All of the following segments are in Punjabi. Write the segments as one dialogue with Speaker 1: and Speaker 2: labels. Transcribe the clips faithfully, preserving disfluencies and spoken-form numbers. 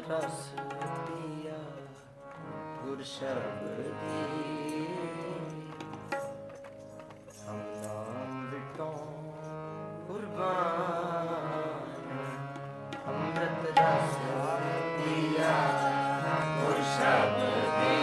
Speaker 1: रस पिया गुर शबदी हम नाम विटो कुर्बान अमृत रस पिया गुर शबदी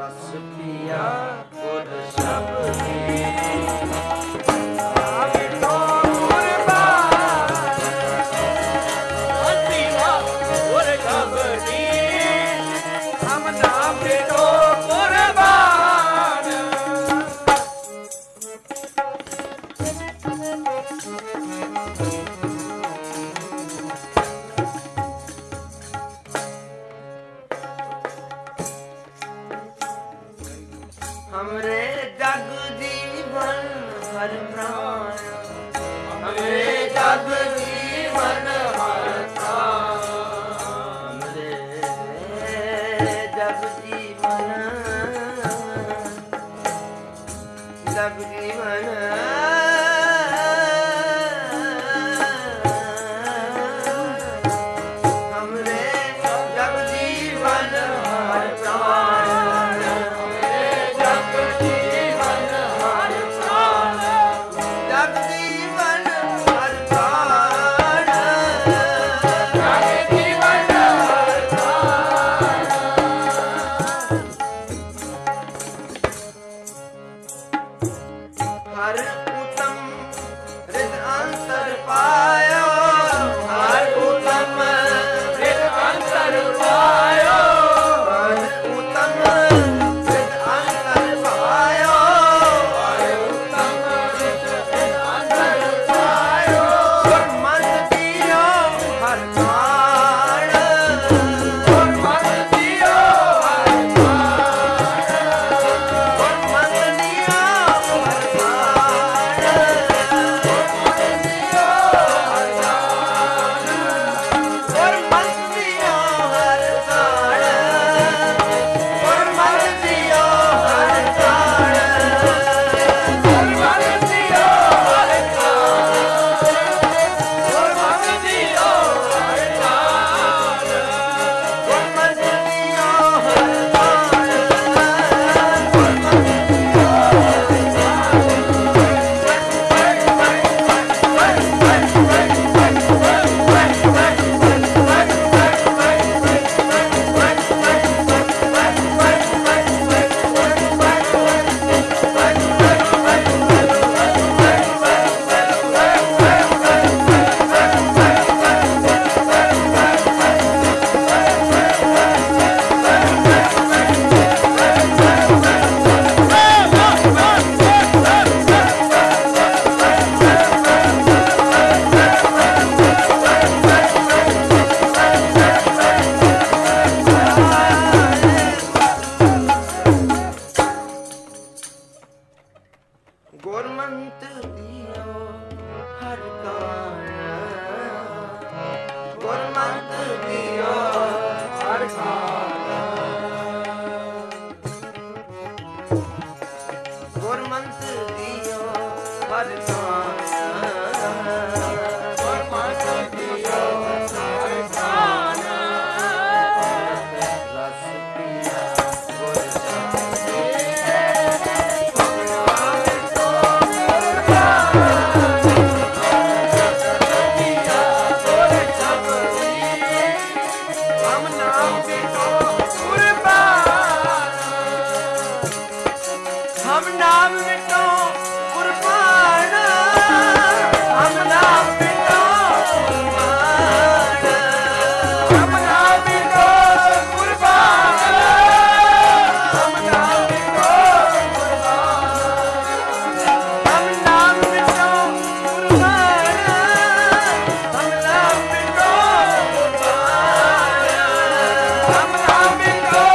Speaker 1: रस पिया गुर शब्दी हमरे जग जीवन हर प्राण हमरे जग जीवन हर प्राण हमरे जग जीवन जग जीवन हमरे जग जीवन हर प्राण हर उत्तम हृद अंतर पायो हर उत्तम हृद अंतर पायो हर उत्तम हृद अंतर पायो हर उत्तम हृद अंतर पायो गुरमत दियो हर प्राण गुरमत दियो हर प्राण गुरमत दियो हर गुरमंत दियो हर काल गुरमंत दियो हर काल गुरमंत दियो हर काल गुरमंत दियो हर काल रस पिया गुर शब्दी हम नाम मिटो कुर्बान हम नाम मिटो कुर्बान हम नाम मिटो कुर्बान हम नाम मिटो कुर्बान हम नाम मिटो कुर्बान हम नाम मिटो कुर्बान हम नाम मिटो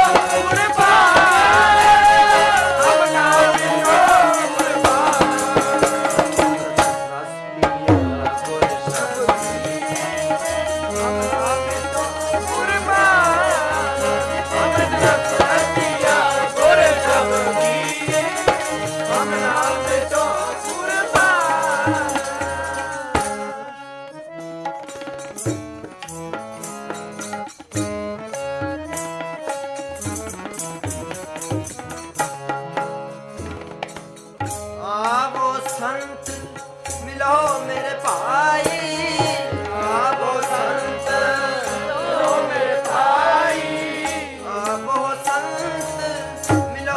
Speaker 1: संत मिलो मेरे भाई आवो संत मिलो मेरे भाई आवो संत मिलो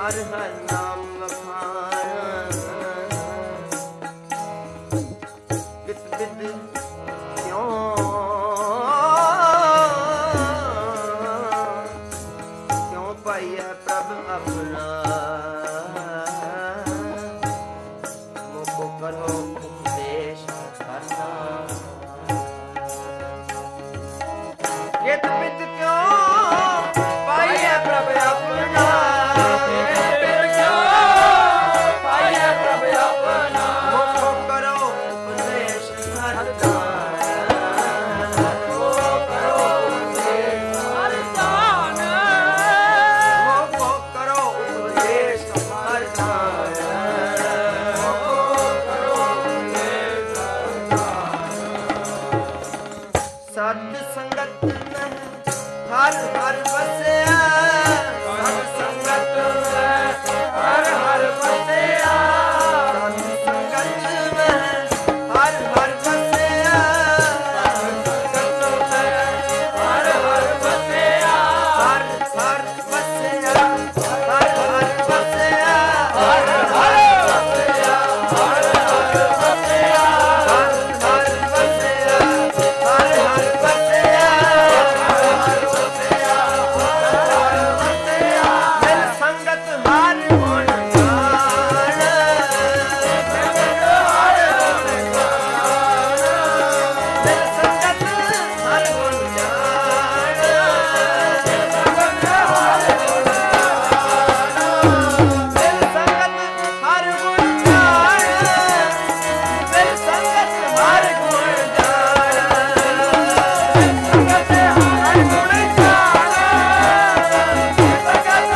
Speaker 1: ਹਰ ਹਰ ਨਾਮ ਵਖਾਣਾ ਕਿਤ ਬਿਦ ਕਿਉਂ ਕਿਉਂ ਪਾਈਐ ਪ੍ਰਭ ਆਪਣਾ ਮੋਕੋ ਕਰੋ ਉਪਦੇਸ਼ ਕਰਨਾ ਕਿਤ ਬਿਦ ਕਿਉਂ ਪਾਈਐ ਪ੍ਰਭ ਆਪਣਾ ਸਤ ਸੰਗਤ ਮਹਿ ਹਰ ਹਰ ਵਸਿਆ ਸਤ ਸੰਗਤ ਮਹਿ ਹਰ ਹਰ ਵਸਿਆ ਸਤ ਸੰਗਤ ਮਹਿ ਹਰ ਹਰ ਵਸਿਆ ਸਤ ਸੰਗਤ ਮਹਿ ਹਰ ਹਰ ਵਸਿਆ ਹਰ ਹਰ ਵਸਿਆ ਹਰ ਹਰ ਵਸਿਆ ਹਰ ਹਰ ਵਸਿਆ ਹਰ ਹਰ ਵਸਿਆ ਹਰ ਹਰ ਵਸਿਆ ਹਰ ਹਰ ਵਸਿਆ ਮਿਲ ਸੰਗਤ ਹਰ ਗੁਣ ਗਾਣ ਮਿਲ ਸੰਗਤ ਹਰ ਗੁਣ ਗਾਣ ਮਿਲ ਸੰਗਤ ਹਰ ਗੁਣ ਗਾਣ ਮਿਲ ਸੰਗਤ ਹਰ ਗੁਣ ਗਾਣ ਸੰਗਤ ਹਰ ਗੁਣ ਗਾਣ ਸੰਗਤ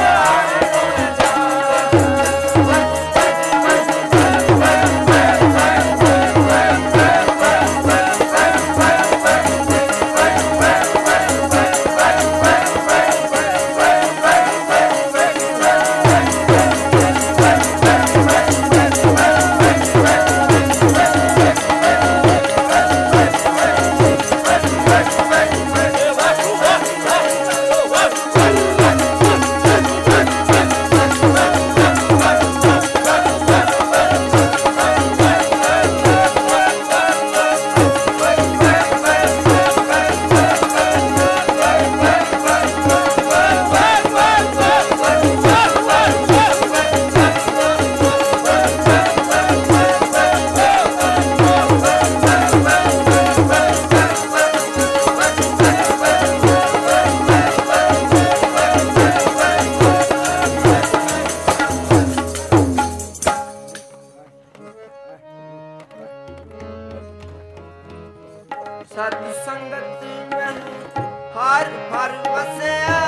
Speaker 1: ਸਤ ਸੰਗਤ ਮਹਿ ਹਰ ਹਰ ਵਸਿਆ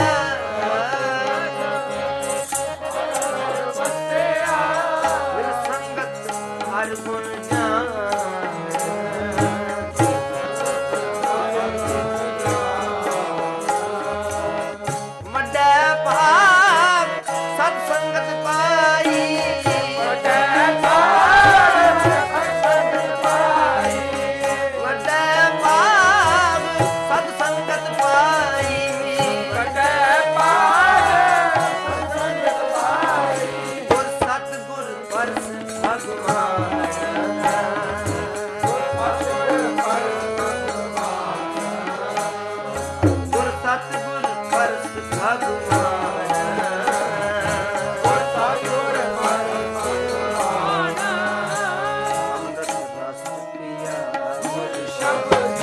Speaker 1: ਮਿਲ ਸੰਗਤ ਹਰ ਗੁਣ ਮੱਡਾ ਭਾਗ ਸਤ ਸੰਗਤ ਪਾਈ ਮੱਡਾ ਭਾਗ ਸਤ ਸੰਗਤ ਪਾਈ ਵੱਡਾ ਭਾਗ ਸਤ ਸੰਗਤ ਪਾਈ ਵੱਡਾ ਭਾਗ ਸਤ ਸੰਗਤ ਪਾਈ ਗੁਰ ਸਤ ਗੁਰ ਪਰਸ ਭਗਵਾਨ ਗੁਰ ਸਤ ਗੁਰ ਪਰਸ ਭਗਵਾਨ ਗੁਰ ਸਤ ਗੁਰ ਪਰਸ ਭਗਵਾਨ ਅੰਮ੍ਰਿਤ ਰਸ ਪੀਆ ਗੁਰ ਸ਼ਬਦ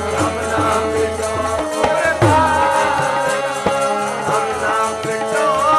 Speaker 1: Oh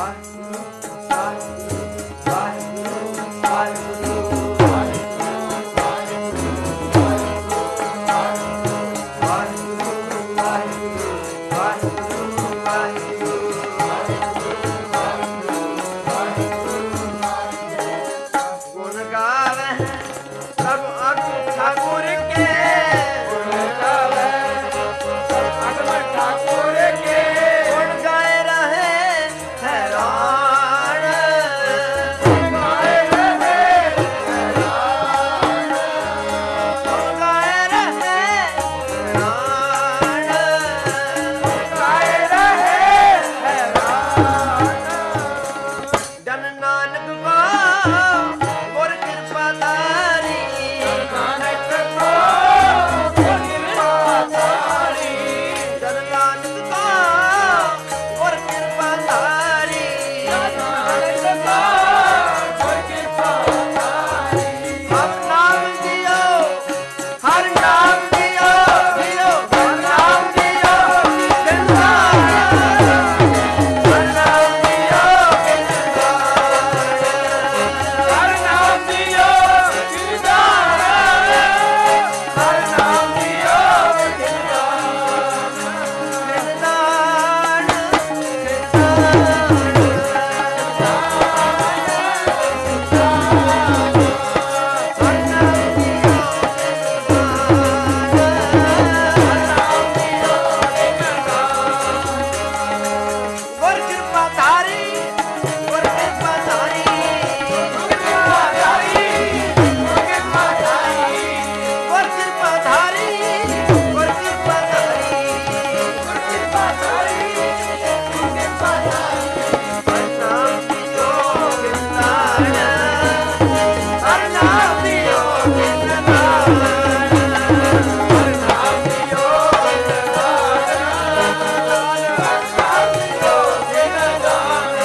Speaker 1: Hare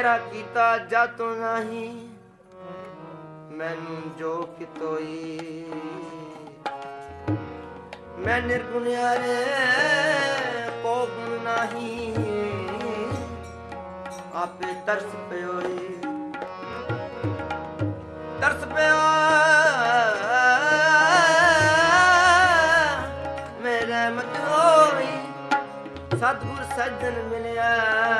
Speaker 1: ਮੇਰਾ ਕੀਤਾ ਜਾਤੋਂ ਨਹੀਂ, ਮੈਨੂੰ ਜੋ ਕਿਤੋਈ। ਮੈਂ ਨਿਰਗੁਣਿਆਰੇ ਕੋ ਗੁਣ ਨਹੀਂ, ਆਪੇ ਤਰਸ ਪਿਓਈ। ਤਰਸ ਪਿਆ ਮੇਰੇ ਮਤ ਹੋਈ, ਸਤਿਗੁਰ ਸੱਜਣ ਮਿਲਿਆ।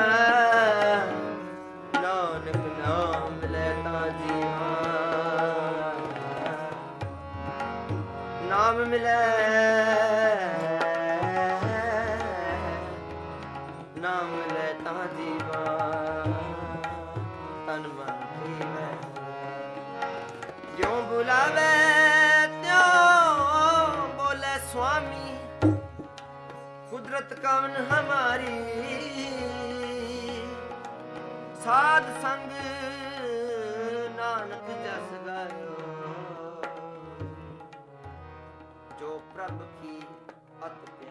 Speaker 1: ਨਾਨਕ ਨਾਮ ਮਿਲੇ ਤਾਂ ਜੀਵਾਂ, ਨਾਮ ਮਿਲੇ ਨਾਮ ਮਿਲੇ ਤਾਂ ਜੀਵਾਂ। ਤਨ ਮਨ ਜੀਵੈ ਜਿਉ ਬੁਲਾਵੇ ਤਿਉ ਬੋਲੇ ਸੁਆਮੀ। ਕੁਦਰਤ ਕਵਨ ਹਮਾਰੀ, ਸਾਧ ਸੰਗ ਨਾਨਕ ਜਸ ਗਾਇਓ। ਜੋ ਪ੍ਰਭ ਕੀ ਅਤ